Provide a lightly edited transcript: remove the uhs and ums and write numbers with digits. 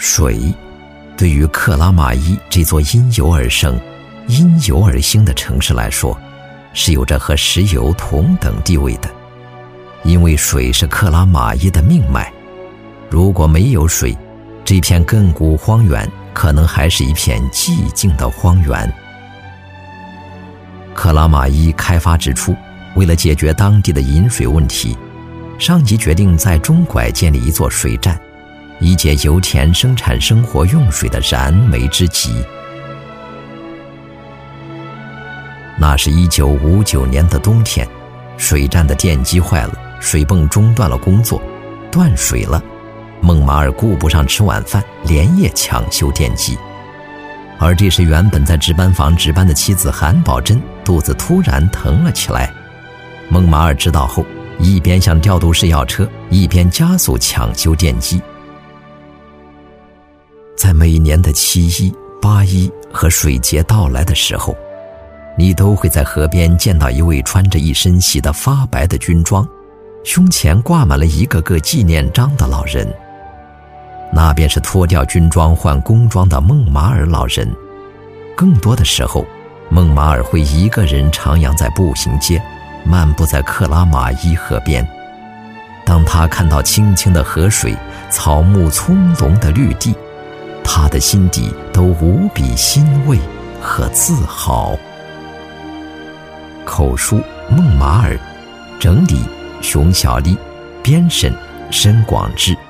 水对于克拉玛依这座因油而生、因油而兴的城市来说，是有着和石油同等地位的，因为水是克拉玛依的命脉。如果没有水，这片亘古荒原可能还是一片寂静的荒原。克拉玛依开发之初，为了解决当地的饮水问题，上级决定在中拐建立一座水站，以解油田生产生活用水的燃眉之急。那是1959年的冬天，水站的电机坏了，水泵中断了工作，断水了。孟马尔顾不上吃晚饭，连夜抢修电机。而这时原本在值班房值班的妻子韩宝珍肚子突然疼了起来。孟马尔知道后，一边向调度室要车，一边加速抢修电机。在每年的7·1、8·1和水节到来的时候，你都会在河边见到一位穿着一身洗得发白的军装，胸前挂满了一个个纪念章的老人。那便是脱掉军装换工装的孟马尔老人。更多的时候，孟马尔会一个人徜徉在步行街，漫步在克拉玛依河边。当他看到清清的河水、草木葱茏的绿地，他的心底都无比欣慰和自豪。口述孟马尔，整理熊小丽，编审申广志。